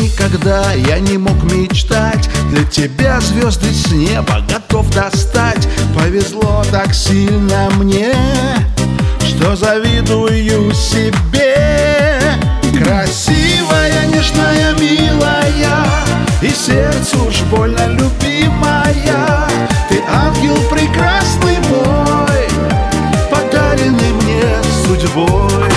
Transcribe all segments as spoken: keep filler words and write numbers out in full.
никогда я не мог мечтать. Для тебя звезды с неба готов достать. Повезло так сильно мне, что завидую себе. Красивая, нежная, милая и сердцу уж больно любимая. Ты ангел прекрасный мой, подаренный мне судьбой.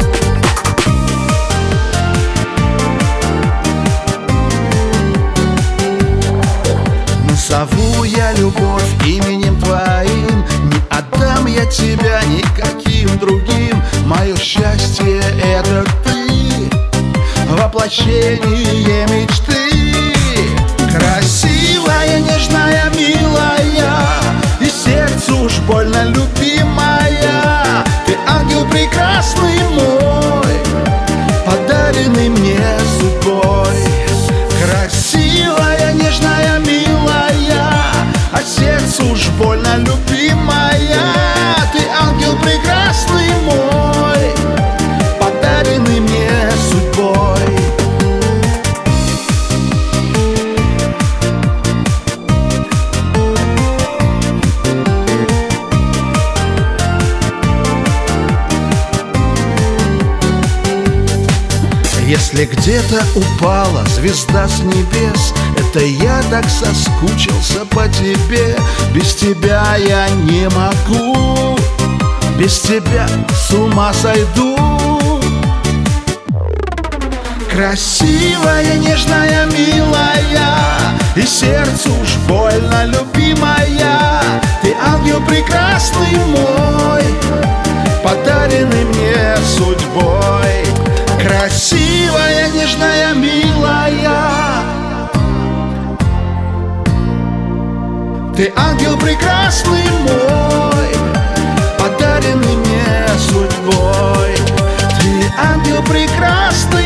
Назову я любовь именем твоим, не отдам я тебя никаким другим. Мое счастье — это ты, воплощение мечты. Красивая, нежная, милая и сердцу уж больно любимая. Ты ангел прекрасный мой, подаренный мне судьбой. Красивая, нежная, милая, а сердцу уж больно любимая. Ты ангел прекрасный мой, подаренный мне судьбой. Если где-то упала звезда с небес, это я так соскучился по тебе. Без тебя я не могу, без тебя с ума сойду. Красивая, нежная, милая и сердцу уж больно любимая. Ты ангел прекрасный мой, подаренный мне судьбой. Красивая, нежная, милая, ты ангел прекрасный мой, подаренный мне судьбой. Ты ангел прекрасный